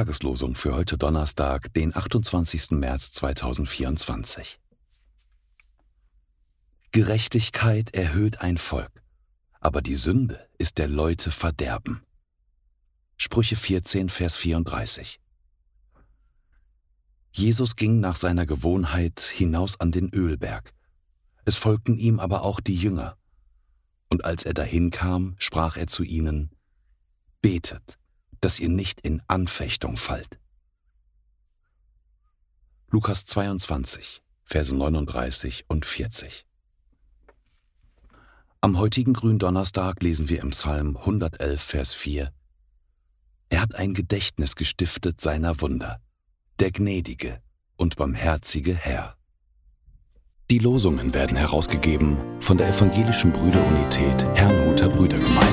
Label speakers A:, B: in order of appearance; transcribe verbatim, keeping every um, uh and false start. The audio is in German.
A: Tageslosung für heute Donnerstag, den achtundzwanzigsten März zweitausendvierundzwanzig. Gerechtigkeit erhöht ein Volk, aber die Sünde ist der Leute Verderben. Sprüche vierzehn, Vers vierunddreißig. Jesus ging nach seiner Gewohnheit hinaus an den Ölberg. Es folgten ihm aber auch die Jünger. Und als er dahin kam, sprach er zu ihnen: Betet, dass ihr nicht in Anfechtung fallt. Lukas zweiundzwanzig, Verse neununddreißig und vierzig. Am heutigen Gründonnerstag lesen wir im Psalm hundertelf, Vers vier: Er hat ein Gedächtnis gestiftet seiner Wunder, der gnädige und barmherzige Herr. Die Losungen werden herausgegeben von der Evangelischen Brüderunität Herrnhuter Brüdergemeinde.